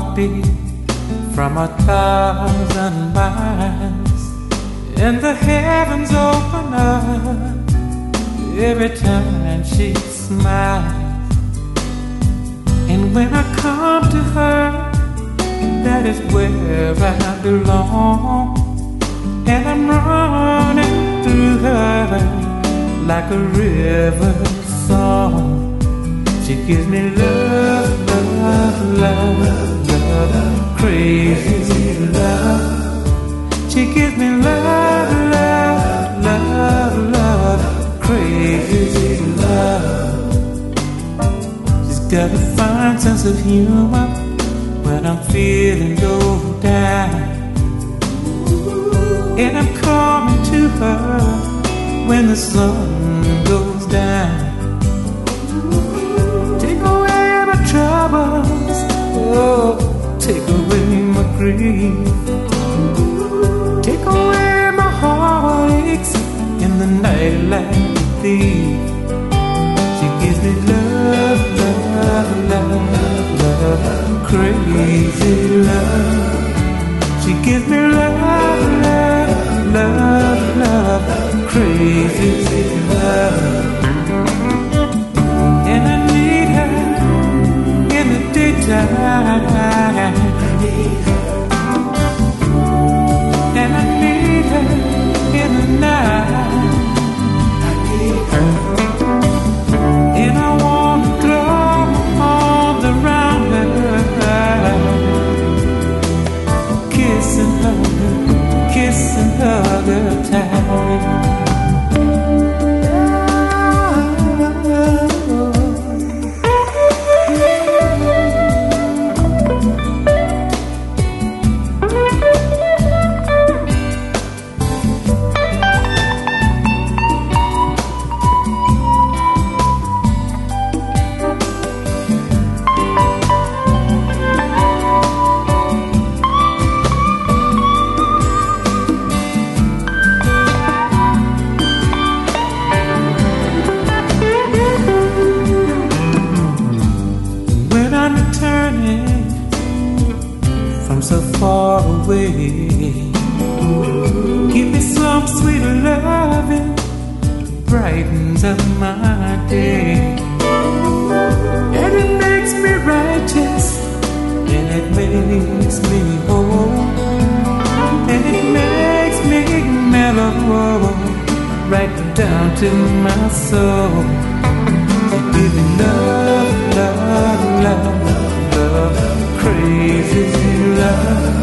heartbeat from 1,000 miles, and the heavens open up every time she smiles. And when I come to her, that is where I belong, and I'm running through her like a river song. She gives me love, love, love, love, crazy love. She gives me love, love, love, love, crazy love. She's got a fine sense of humor when I'm feeling low down, and I'm coming to her when the sun goes down. Take away my troubles, oh, take away my grief, take away my heartaches in the night like a thief. She gives me love, love, love, love, crazy love. She gives me love, love, love, love, crazy love. And I need her in the daytime, and I need her in the night. And I want to throw my arms around her, kissing her the time. So far away, give me some sweet loving, brightens up my day, and it makes me righteous, and it makes me whole, and it makes me mellow, right down to my soul. You give me love, love, love, love, crazy love.